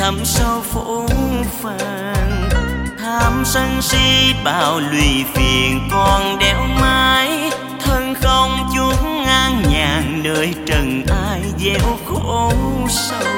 thẳm sâu phố phàng. Tham sân si bao lụy phiền còn đeo mãi, thân không chút an nhàn nơi trần ai gieo khổ sầu.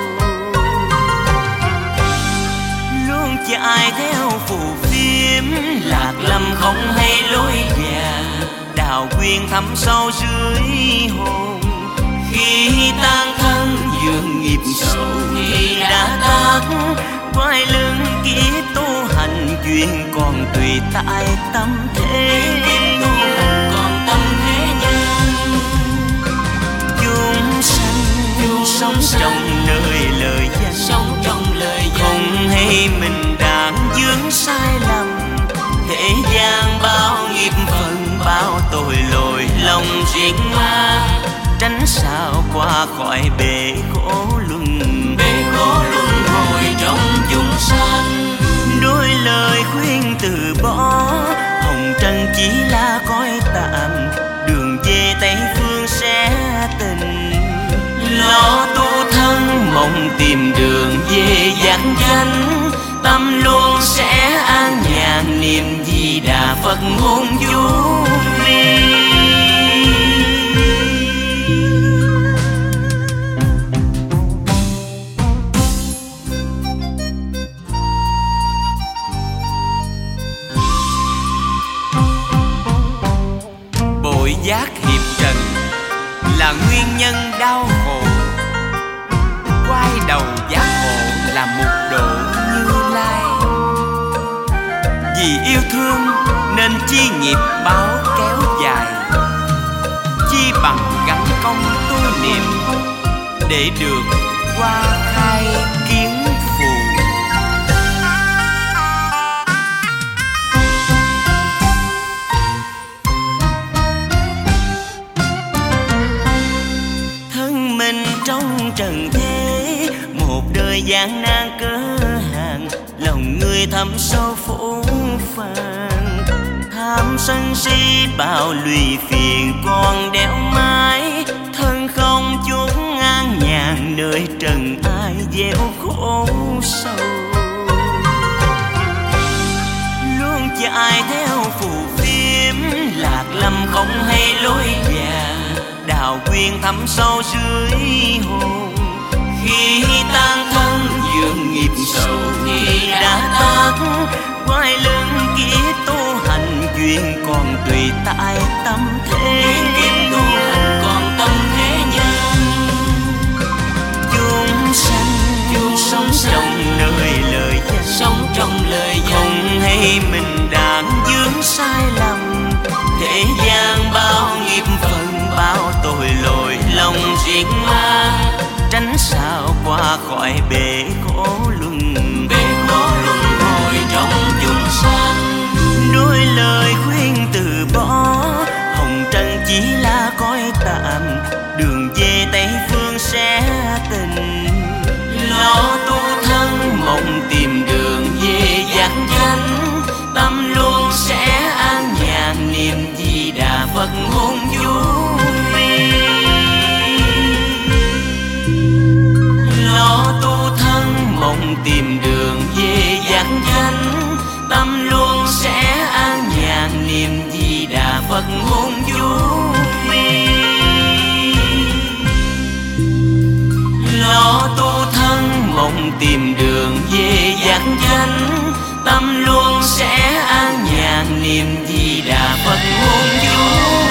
Luôn chạy theo phù phiếm, lạc lầm không hay lối vàng, đào quyên thẳm sâu dưới hồn. Khi tan thân dường nghiệp sâu khi đã tắt, quay lưng kiếp tu hành chuyện còn tùy tại tâm thế. Còn tâm thế nhân chúng sanh sống trong nơi lời danh, sống trong lời danh không hay mình đang vướng sai lầm. Thế gian bao nghiệp phần bao tội lỗi lòng riêng ma, tránh sao qua khỏi bể khổ luân hồi trong chúng sanh. Đôi lời khuyên từ bỏ, hồng trần chỉ là cõi tạm, đường về Tây phương sẽ tình. Lo tu thân mong tìm đường về giác chánh, tâm luôn sẽ an nhàn niệm Di Đà Phật ngôn vô vi. Bội giác hiệp trần là nguyên nhân đau khổ, quay đầu giác ngộ là một độ Như Lai. Vì yêu thương nên chi nghiệp báo kéo dài, chi bằng gắn công tu niệm để được qua khai kiến phù. Thân mình trong trần thế, một đời gian nan cớ hàng, lòng người thẳm sâu phố phàng. Tham sân si bao lụy phiền còn đeo mãi, thân không chút an nhàn nơi trần ai gieo khổ sầu. Luôn chạy theo phù phiếm, lạc lầm không hay lối vàng, đào quyên thẳm sâu dưới hồn. Khi tan thân dường nghiệp sâu khi đã tắt, quay lưng kiếp tu hành chuyện còn tùy tại tâm thế. Còn tâm thế nhân chúng sanh sống trong nơi lời danh, sống trong lời danh không hay mình đang vướng sai lầm. Thế gian bao nghiệp phần bao tội lỗi lòng riêng ma, tránh sao qua khỏi bể khổ luân hồi trong chúng sanh. Đôi lời khuyên từ bỏ, hồng trần chỉ là cõi tạm, đường về Tây phương sẽ tình. Lo tu thân mong tìm đường về giác chánh, tâm luôn sẽ an nhàn niệm Di Đà Phật ngôn vô vi. Lo tu thân mong tìm đường về giác chánh, tâm luôn sẽ an nhàn niệm Di Đà Phật ngôn vô vi. Lo tu thân mong tìm đường về giác chánh, tâm luôn sẽ an nhàn niệm Di Đà Phật ngôn vô